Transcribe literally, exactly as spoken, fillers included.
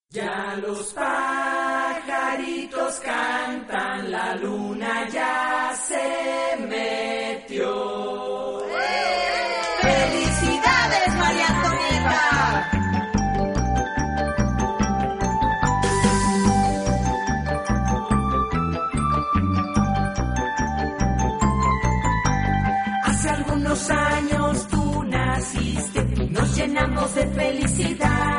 Ya los pajaritos cantan, la luna ya se metió. ¡Felicidades, María Antonieta! Hace algunos años tú naciste, nos llenamos de felicidad.